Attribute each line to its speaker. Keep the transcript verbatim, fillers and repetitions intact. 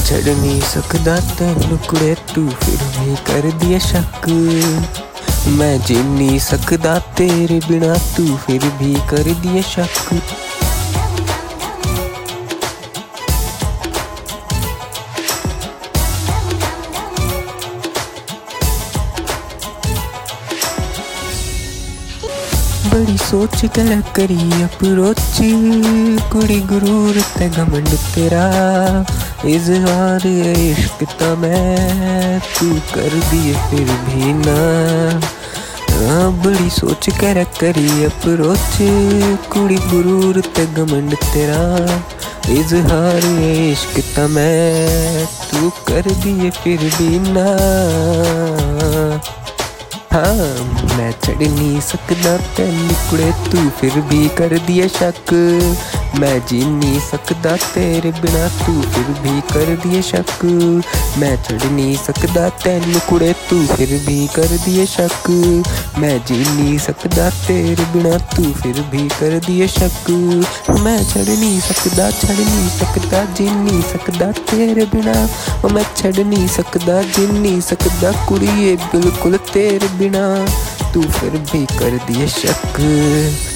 Speaker 1: छड़ नहीं सकदा तैनू कुड़े तू फिर भी कर दिए शक। मैं जी नहीं सकदा तेरे बिना तू फिर भी कर दिए शक। बड़ी सोच कर करी अप्रोच कुड़ी गुरूर ते घमंड तेरा इजहार इश्क ता मैं तू कर दिए फिर भी ना। हाँ बड़ी सोच कर करी अप्रोच कुड़ी गुरूर ते घमंड तेरा इजहार इश्क ता मैं तू कर दिए फिर भी ना। हाँ मैं चढ़ नहीं सकदा तैनू कुड़े तू फिर भी कर दिए शक। मैं जी नहीं सकदा तेरे बिना तू फिर भी कर दिए शक। मैं चढ़ नहीं सकदा तैनू कुड़े तू फिर भी कर दिए शक। मैं जी नहीं सकदा तेरे बिना तू फिर भी कर दिए शक। मैं चढ़ नहीं सकदा छड़ नहीं सकदा जी नहीं सकदा तेरे बिना। मैं छड़ नहीं सकदा जी नहीं सकदा कुड़िए बिल्कुल तेरे बिना तू फिर भी कर दिए शक।